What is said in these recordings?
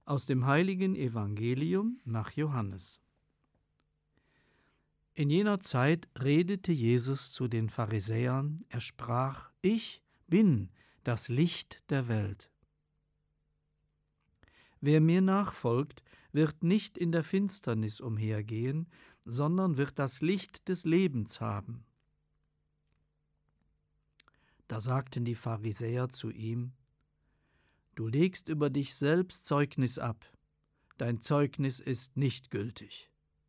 Aus dem heiligen Evangelium nach Johannes. In jener Zeit redete Jesus zu den Pharisäern, er sprach: Ich bin das Licht der Welt. Wer mir nachfolgt, wird nicht in der Finsternis umhergehen, sondern wird das Licht des Lebens haben. Da sagten die Pharisäer zu ihm: Du legst über dich selbst Zeugnis ab, dein Zeugnis ist nicht gültig.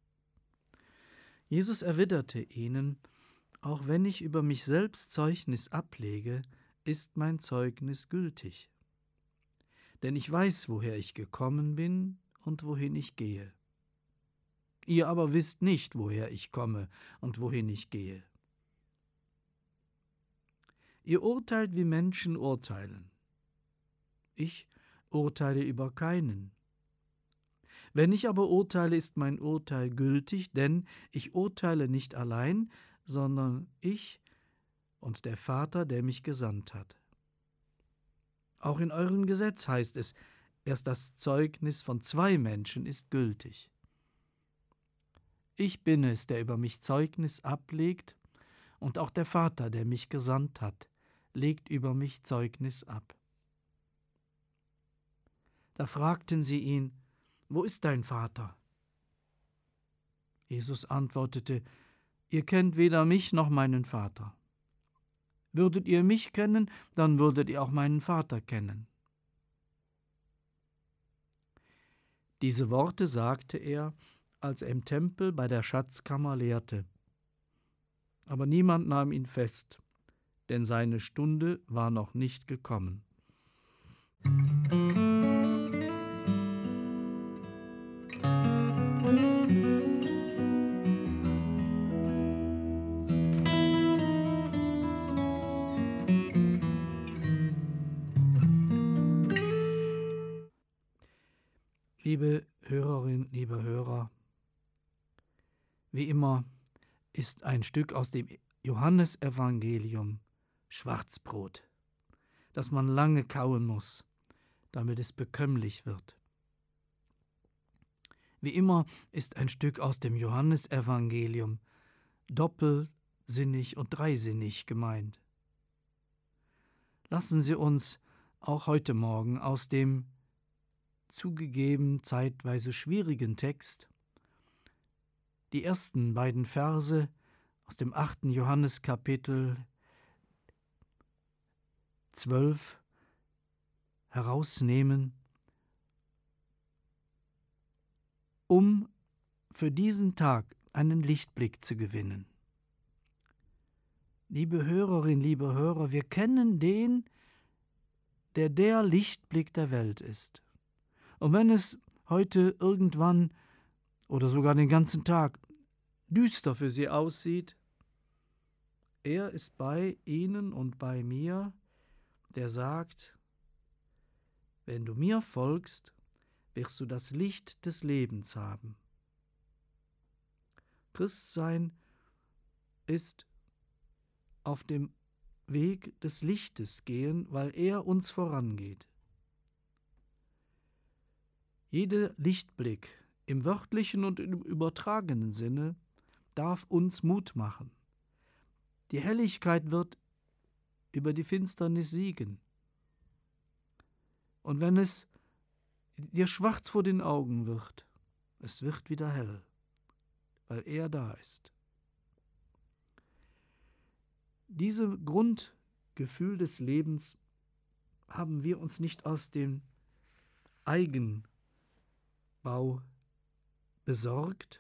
Jesus erwiderte ihnen: Auch wenn ich über mich selbst Zeugnis ablege, ist mein Zeugnis gültig. Denn ich weiß, woher ich gekommen bin und wohin ich gehe. Ihr aber wisst nicht, woher ich komme und wohin ich gehe. Ihr urteilt, wie Menschen urteilen. Ich urteile über keinen. Wenn ich aber urteile, ist mein Urteil gültig, denn ich urteile nicht allein, sondern ich und der Vater, der mich gesandt hat. Auch in eurem Gesetz heißt es, erst das Zeugnis von 2 Menschen ist gültig. Ich bin es, der über mich Zeugnis ablegt, und auch der Vater, der mich gesandt hat, legt über mich Zeugnis ab. Da fragten sie ihn: Wo ist dein Vater? Jesus antwortete: Ihr kennt weder mich noch meinen Vater. Würdet ihr mich kennen, dann würdet ihr auch meinen Vater kennen. Diese Worte sagte er, als er im Tempel bei der Schatzkammer lehrte. Aber niemand nahm ihn fest, denn seine Stunde war noch nicht gekommen. Liebe Hörerinnen, liebe Hörer, wie immer ist ein Stück aus dem Johannesevangelium Schwarzbrot, das man lange kauen muss, damit es bekömmlich wird. Wie immer ist ein Stück aus dem Johannesevangelium doppelsinnig und dreisinnig gemeint. Lassen Sie uns auch heute Morgen aus dem zugegeben zeitweise schwierigen Text die ersten beiden Verse aus dem 8. Johanneskapitel 12 herausnehmen, um für diesen Tag einen Lichtblick zu gewinnen. Liebe Hörerin, liebe Hörer, wir kennen den, der Lichtblick der Welt ist. Und wenn es heute irgendwann oder sogar den ganzen Tag düster für Sie aussieht, er ist bei Ihnen und bei mir, der sagt: Wenn du mir folgst, wirst du das Licht des Lebens haben. Christsein ist auf dem Weg des Lichtes gehen, weil er uns vorangeht. Jeder Lichtblick im wörtlichen und im übertragenen Sinne darf uns Mut machen. Die Helligkeit wird über die Finsternis siegen. Und wenn es dir schwarz vor den Augen wird, es wird wieder hell, weil er da ist. Dieses Grundgefühl des Lebens haben wir uns nicht aus dem Eigenbau besorgt.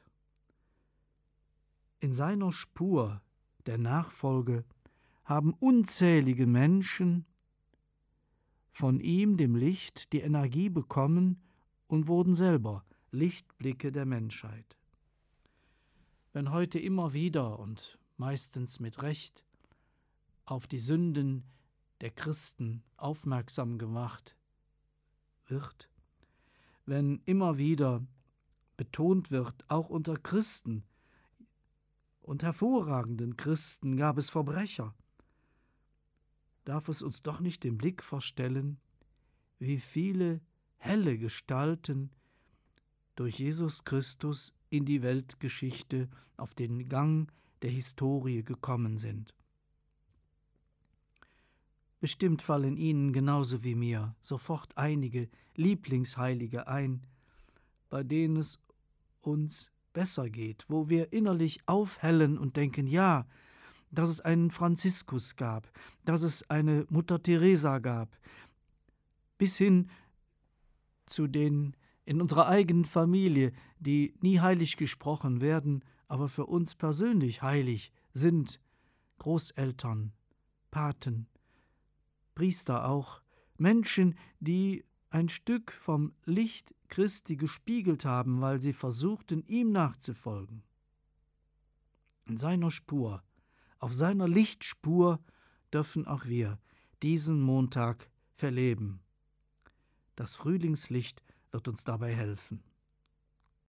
In seiner Spur der Nachfolge haben unzählige Menschen von ihm, dem Licht, die Energie bekommen und wurden selber Lichtblicke der Menschheit. Wenn heute immer wieder und meistens mit Recht auf die Sünden der Christen aufmerksam gemacht wird, wenn immer wieder betont wird, auch unter Christen und hervorragenden Christen gab es Verbrecher, darf es uns doch nicht den Blick verstellen, wie viele helle Gestalten durch Jesus Christus in die Weltgeschichte auf den Gang der Historie gekommen sind. Bestimmt fallen Ihnen genauso wie mir sofort einige Lieblingsheilige ein, bei denen es uns besser geht, wo wir innerlich aufhellen und denken, ja, dass es einen Franziskus gab, dass es eine Mutter Teresa gab, bis hin zu den in unserer eigenen Familie, die nie heilig gesprochen werden, aber für uns persönlich heilig sind, Großeltern, Paten, Priester auch, Menschen, die ein Stück vom Licht Christi gespiegelt haben, weil sie versuchten, ihm nachzufolgen. In seiner Spur, auf seiner Lichtspur dürfen auch wir diesen Montag verleben. Das Frühlingslicht wird uns dabei helfen.